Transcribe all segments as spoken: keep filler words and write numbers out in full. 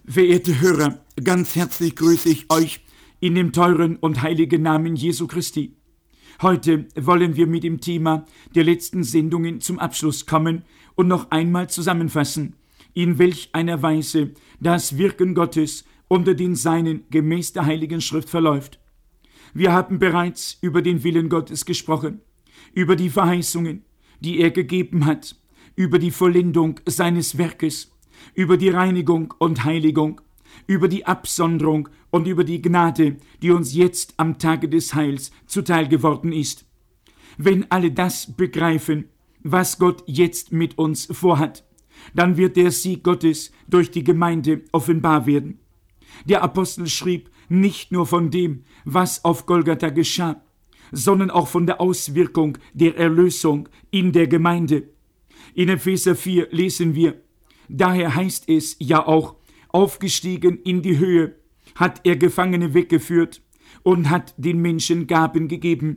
Verehrte Hörer, ganz herzlich grüße ich euch in dem teuren und heiligen Namen Jesu Christi. Heute wollen wir mit dem Thema der letzten Sendungen zum Abschluss kommen und noch einmal zusammenfassen, in welch einer Weise das Wirken Gottes unter den Seinen gemäß der Heiligen Schrift verläuft. Wir haben bereits über den Willen Gottes gesprochen, über die Verheißungen, die er gegeben hat, über die Vollendung seines Werkes, über die Reinigung und Heiligung, über die Absonderung und über die Gnade, die uns jetzt am Tage des Heils zuteil geworden ist. Wenn alle das begreifen, was Gott jetzt mit uns vorhat, dann wird der Sieg Gottes durch die Gemeinde offenbar werden. Der Apostel schrieb nicht nur von dem, was auf Golgatha geschah, sondern auch von der Auswirkung der Erlösung in der Gemeinde. In Epheser vier lesen wir: Daher heißt es ja auch, aufgestiegen in die Höhe, hat er Gefangene weggeführt und hat den Menschen Gaben gegeben.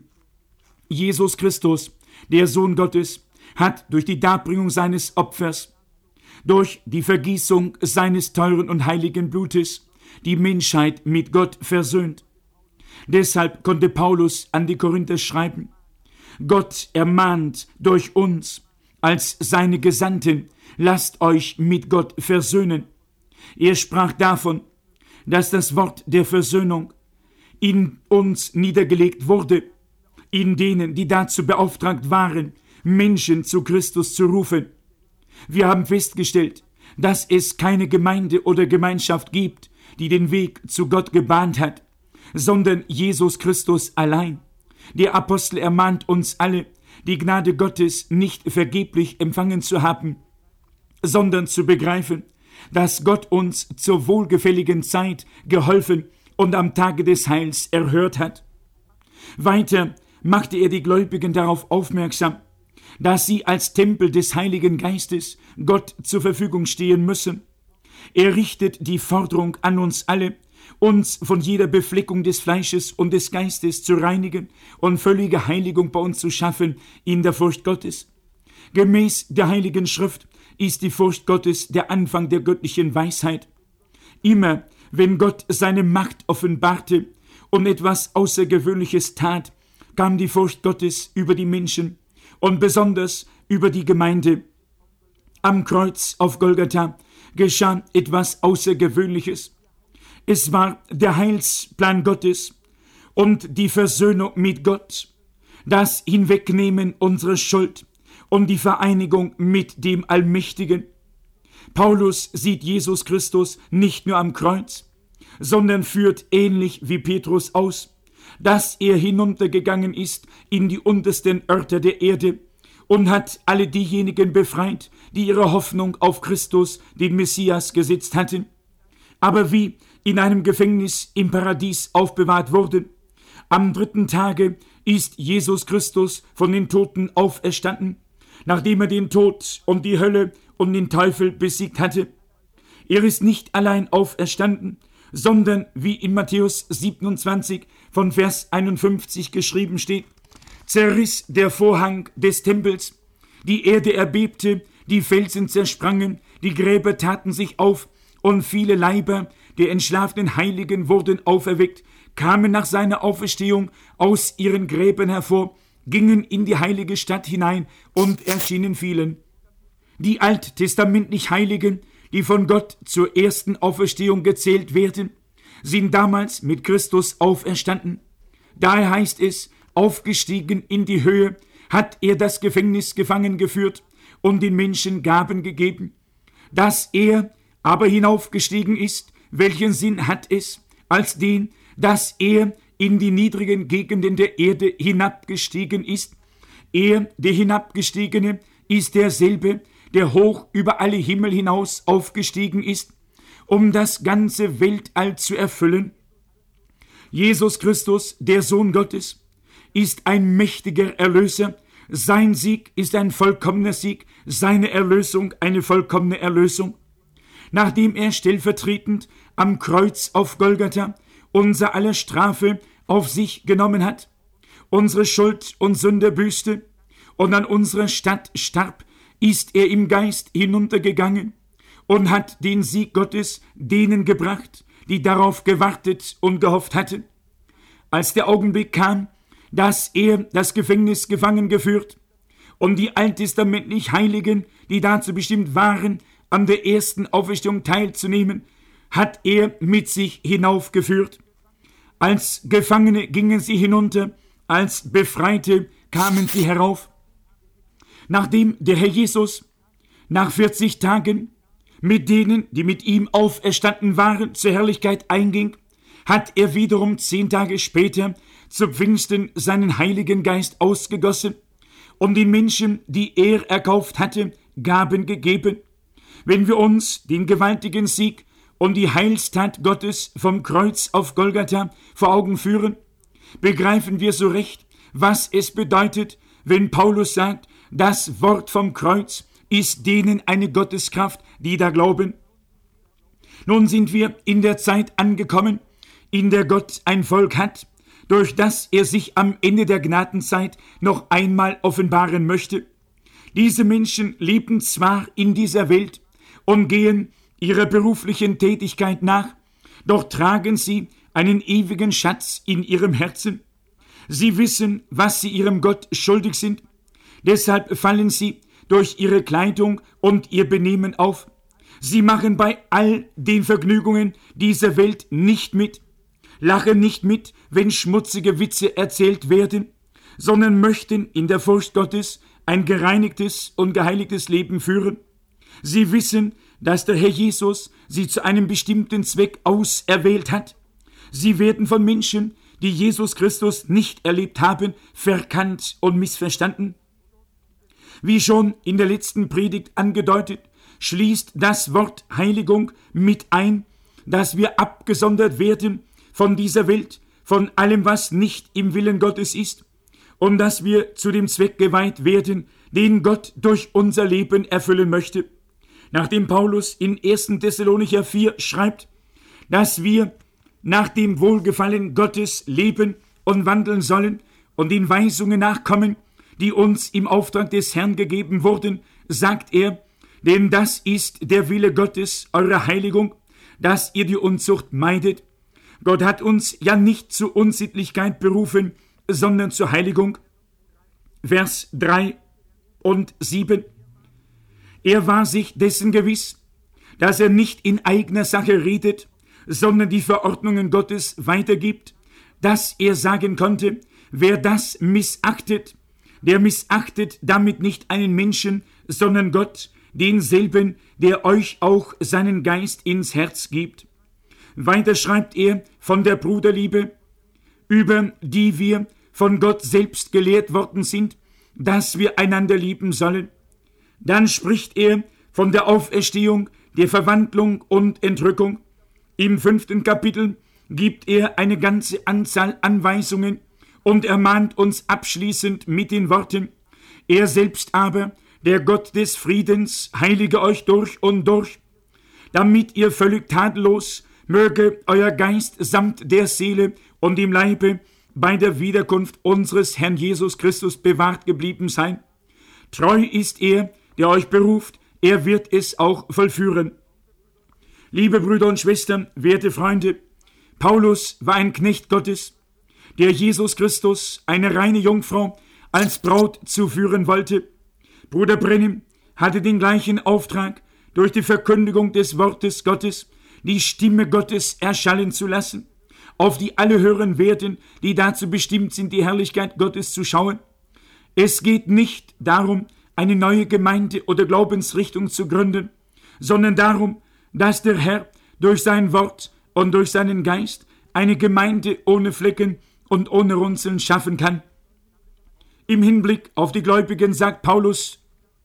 Jesus Christus, der Sohn Gottes, hat durch die Darbringung seines Opfers, durch die Vergießung seines teuren und heiligen Blutes, die Menschheit mit Gott versöhnt. Deshalb konnte Paulus an die Korinther schreiben: Gott ermahnt durch uns als seine Gesandten, lasst euch mit Gott versöhnen. Er sprach davon, dass das Wort der Versöhnung in uns niedergelegt wurde, in denen, die dazu beauftragt waren, Menschen zu Christus zu rufen. Wir haben festgestellt, dass es keine Gemeinde oder Gemeinschaft gibt, die den Weg zu Gott gebahnt hat, sondern Jesus Christus allein. Der Apostel ermahnt uns alle, die Gnade Gottes nicht vergeblich empfangen zu haben, sondern zu begreifen, dass Gott uns zur wohlgefälligen Zeit geholfen und am Tage des Heils erhört hat. Weiter machte er die Gläubigen darauf aufmerksam, dass sie als Tempel des Heiligen Geistes Gott zur Verfügung stehen müssen. Er richtet die Forderung an uns alle, uns von jeder Befleckung des Fleisches und des Geistes zu reinigen und völlige Heiligung bei uns zu schaffen in der Furcht Gottes. Gemäß der Heiligen Schrift ist die Furcht Gottes der Anfang der göttlichen Weisheit. Immer, wenn Gott seine Macht offenbarte und etwas Außergewöhnliches tat, kam die Furcht Gottes über die Menschen und besonders über die Gemeinde. Am Kreuz auf Golgatha geschah etwas Außergewöhnliches. Es war der Heilsplan Gottes und die Versöhnung mit Gott, das Hinwegnehmen unserer Schuld und die Vereinigung mit dem Allmächtigen. Paulus sieht Jesus Christus nicht nur am Kreuz, sondern führt ähnlich wie Petrus aus, dass er hinuntergegangen ist in die untersten Örter der Erde und hat alle diejenigen befreit, die ihre Hoffnung auf Christus, den Messias, gesetzt hatten, aber wie in einem Gefängnis im Paradies aufbewahrt wurden. Am dritten Tage ist Jesus Christus von den Toten auferstanden, nachdem er den Tod und die Hölle und den Teufel besiegt hatte. Er ist nicht allein auferstanden, sondern wie in Matthäus siebenundzwanzig von Vers einundfünfzig geschrieben steht, zerriss der Vorhang des Tempels, die Erde erbebte, die Felsen zersprangen, die Gräber taten sich auf und viele Leiber der entschlafenen Heiligen wurden auferweckt, kamen nach seiner Auferstehung aus ihren Gräbern hervor, gingen in die heilige Stadt hinein und erschienen vielen. Die alttestamentlich Heiligen, die von Gott zur ersten Auferstehung gezählt werden, sind damals mit Christus auferstanden. Daher heißt es, aufgestiegen in die Höhe, hat er das Gefängnis gefangen geführt und den Menschen Gaben gegeben. Dass er aber hinaufgestiegen ist, welchen Sinn hat es, als den, dass er in die niedrigen Gegenden der Erde hinabgestiegen ist? Er, der Hinabgestiegene, ist derselbe, der hoch über alle Himmel hinaus aufgestiegen ist, um das ganze Weltall zu erfüllen. Jesus Christus, der Sohn Gottes, ist ein mächtiger Erlöser. Sein Sieg ist ein vollkommener Sieg, seine Erlösung eine vollkommene Erlösung. Nachdem er stellvertretend am Kreuz auf Golgatha unser aller Strafe auf sich genommen hat, unsere Schuld und Sünde büßte und an unserer Stadt starb, ist er im Geist hinuntergegangen und hat den Sieg Gottes denen gebracht, die darauf gewartet und gehofft hatten. Als der Augenblick kam, dass er das Gefängnis gefangen geführt, um die alttestamentlich Heiligen, die dazu bestimmt waren, an der ersten Auferstehung teilzunehmen, hat er mit sich hinaufgeführt. Als Gefangene gingen sie hinunter, als Befreite kamen sie herauf. Nachdem der Herr Jesus nach vierzig Tagen mit denen, die mit ihm auferstanden waren, zur Herrlichkeit einging, hat er wiederum zehn Tage später zu Pfingsten seinen Heiligen Geist ausgegossen und den Menschen, die er erkauft hatte, Gaben gegeben. Wenn wir uns den gewaltigen Sieg und die Heilstat Gottes vom Kreuz auf Golgatha vor Augen führen, begreifen wir so recht, was es bedeutet, wenn Paulus sagt, das Wort vom Kreuz ist denen eine Gotteskraft, die da glauben. Nun sind wir in der Zeit angekommen, in der Gott ein Volk hat, durch das er sich am Ende der Gnadenzeit noch einmal offenbaren möchte. Diese Menschen leben zwar in dieser Welt und gehen ihrer beruflichen Tätigkeit nach, doch tragen sie einen ewigen Schatz in ihrem Herzen. Sie wissen, was sie ihrem Gott schuldig sind. Deshalb fallen sie durch ihre Kleidung und ihr Benehmen auf. Sie machen bei all den Vergnügungen dieser Welt nicht mit, lachen nicht mit, wenn schmutzige Witze erzählt werden, sondern möchten in der Furcht Gottes ein gereinigtes und geheiligtes Leben führen. Sie wissen, dass der Herr Jesus sie zu einem bestimmten Zweck auserwählt hat. Sie werden von Menschen, die Jesus Christus nicht erlebt haben, verkannt und missverstanden. Wie schon in der letzten Predigt angedeutet, schließt das Wort Heiligung mit ein, dass wir abgesondert werden von dieser Welt, von allem, was nicht im Willen Gottes ist, und dass wir zu dem Zweck geweiht werden, den Gott durch unser Leben erfüllen möchte. Nachdem Paulus in ersten Thessalonicher vier schreibt, dass wir nach dem Wohlgefallen Gottes leben und wandeln sollen und den Weisungen nachkommen, die uns im Auftrag des Herrn gegeben wurden, sagt er, denn das ist der Wille Gottes, eure Heiligung, dass ihr die Unzucht meidet. Gott hat uns ja nicht zu Unsittlichkeit berufen, sondern zur Heiligung. Vers drei und sieben. Er war sich dessen gewiss, dass er nicht in eigener Sache redet, sondern die Verordnungen Gottes weitergibt, dass er sagen konnte, wer das missachtet, der missachtet damit nicht einen Menschen, sondern Gott, denselben, der euch auch seinen Geist ins Herz gibt. Weiter schreibt er von der Bruderliebe, über die wir von Gott selbst gelehrt worden sind, dass wir einander lieben sollen. Dann spricht er von der Auferstehung, der Verwandlung und Entrückung. Im fünften Kapitel gibt er eine ganze Anzahl Anweisungen und ermahnt uns abschließend mit den Worten, er selbst aber, der Gott des Friedens, heilige euch durch und durch, damit ihr völlig tadellos möge euer Geist samt der Seele und dem Leibe bei der Wiederkunft unseres Herrn Jesus Christus bewahrt geblieben sein. Treu ist er, der euch beruft, er wird es auch vollführen. Liebe Brüder und Schwestern, werte Freunde, Paulus war ein Knecht Gottes, der Jesus Christus, eine reine Jungfrau, als Braut zuführen wollte. Bruder Brennim hatte den gleichen Auftrag, durch die Verkündigung des Wortes Gottes die Stimme Gottes erschallen zu lassen, auf die alle hören werden, die dazu bestimmt sind, die Herrlichkeit Gottes zu schauen. Es geht nicht darum, eine neue Gemeinde oder Glaubensrichtung zu gründen, sondern darum, dass der Herr durch sein Wort und durch seinen Geist eine Gemeinde ohne Flecken und ohne Runzeln schaffen kann. Im Hinblick auf die Gläubigen sagt Paulus,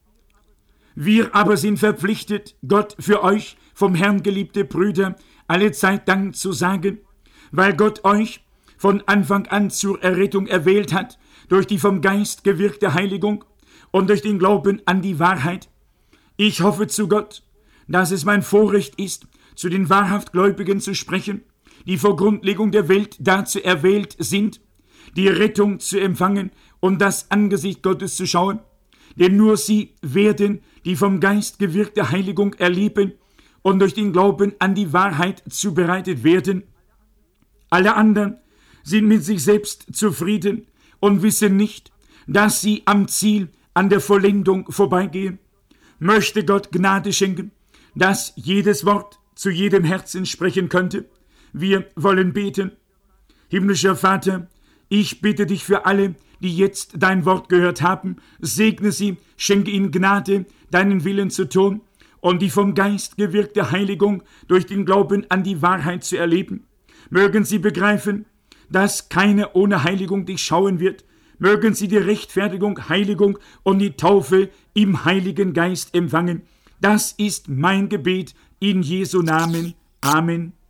wir aber sind verpflichtet, Gott für euch, vom Herrn geliebte Brüder, alle Zeit Dank zu sagen, weil Gott euch von Anfang an zur Errettung erwählt hat, durch die vom Geist gewirkte Heiligung und durch den Glauben an die Wahrheit. Ich hoffe zu Gott, dass es mein Vorrecht ist, zu den wahrhaft Gläubigen zu sprechen, die vor Grundlegung der Welt dazu erwählt sind, die Rettung zu empfangen und das Angesicht Gottes zu schauen. Denn nur sie werden die vom Geist gewirkte Heiligung erleben und durch den Glauben an die Wahrheit zubereitet werden. Alle anderen sind mit sich selbst zufrieden und wissen nicht, dass sie am Ziel, an der Vollendung vorbeigehen. Möchte Gott Gnade schenken, dass jedes Wort zu jedem Herzen sprechen könnte. Wir wollen beten. Himmlischer Vater, ich bitte dich für alle, die jetzt dein Wort gehört haben. Segne sie, schenke ihnen Gnade, deinen Willen zu tun und die vom Geist gewirkte Heiligung durch den Glauben an die Wahrheit zu erleben. Mögen sie begreifen, dass keiner ohne Heiligung dich schauen wird. Mögen sie die Rechtfertigung, Heiligung und die Taufe im Heiligen Geist empfangen. Das ist mein Gebet in Jesu Namen. Amen.